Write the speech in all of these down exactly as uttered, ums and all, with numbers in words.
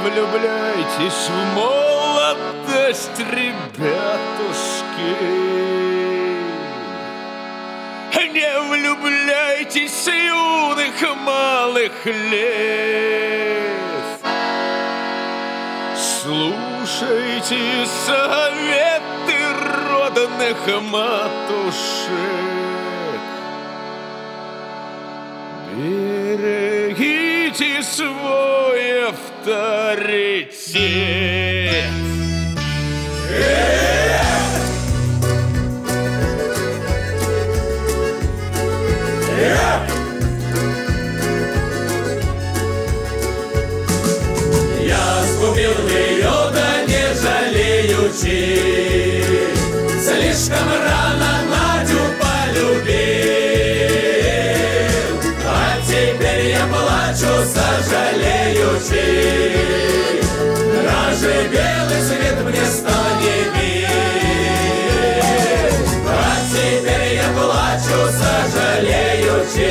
влюбляйтесь в молодость, ребятушки. Не влюбляйтесь с юных малых лет. Слушайте советы родных матушек. Берегите свой авторитет. Я сгубил ее, да не жалеючи. Слишком рано Надю полюбил, а теперь я плачу, сожалеючи. Даже белый свет мне стал не мил, а теперь я плачу, сожалеючи.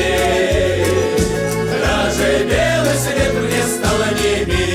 Даже белый свет мне стал не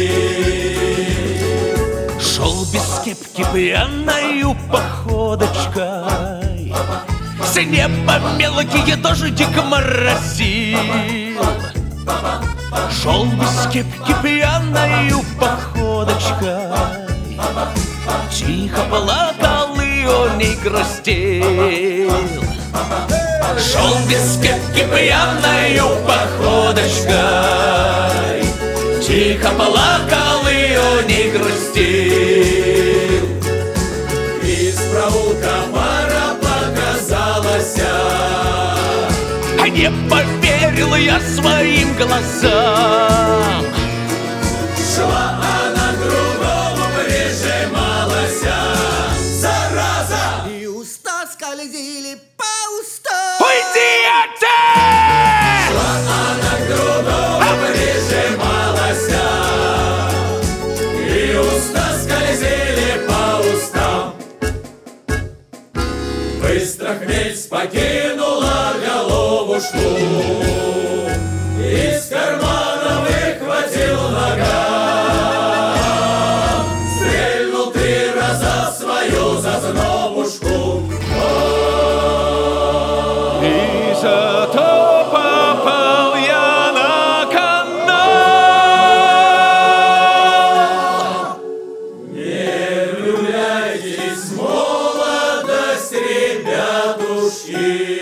мил. Шел без кепки пьяною походочкой, с неба мелкие дождик моросил. Шел без кепки пьяною походочкой, тихо плакал и он не грустил. Шел без кепки пьяною походочкой, тихо плакал и он не грустил. Из проулка пара показалась, не поверил я своим глазам. шла она к другому, прижималась, зараза. И уста скользили по устам. Уйди от Шла она к другому, прижималась, и уста скользили по устам. Быстро хмель покинула головушку, из кармана выхватил наган, стрельнул три раза в свою зазнобушку. И зато попал я на канал. Не влюбляйтесь в молодость, ребятушки.